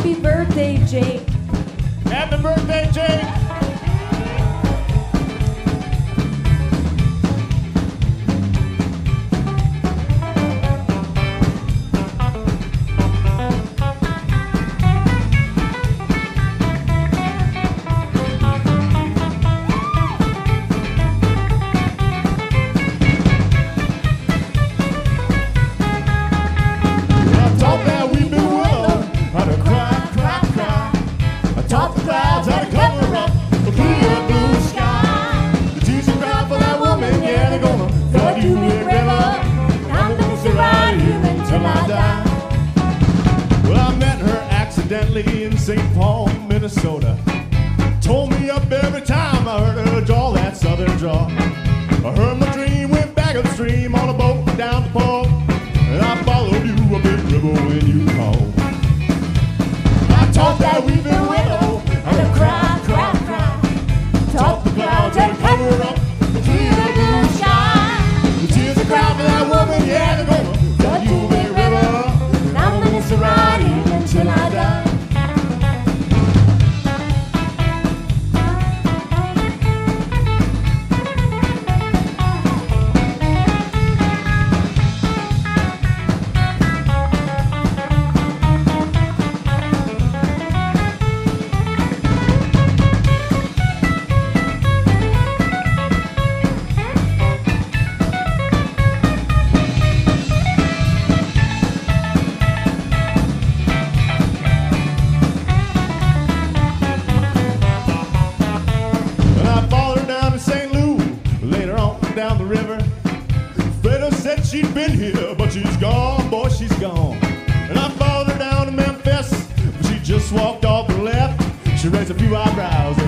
Happy birthday, Jake. Happy birthday, Jake. In St. Paul, Minnesota. Told me up every time I heard her draw that southern draw. I heard my dream went back upstream on a boat down the pole, and I followed you a big river when you called. I taught that weeping willow and a cry, cry, cry. Taught the clouds and cover up the clear blue sky. The tears are crying for that woman, yeah, they're gonna flood you big river, and I'm gonna miss her right here until I die. Down the river, Fredo said she'd been here, but she's gone, boy, she's gone. And I followed her down to Memphis, but she just walked off and left. She raised a few eyebrows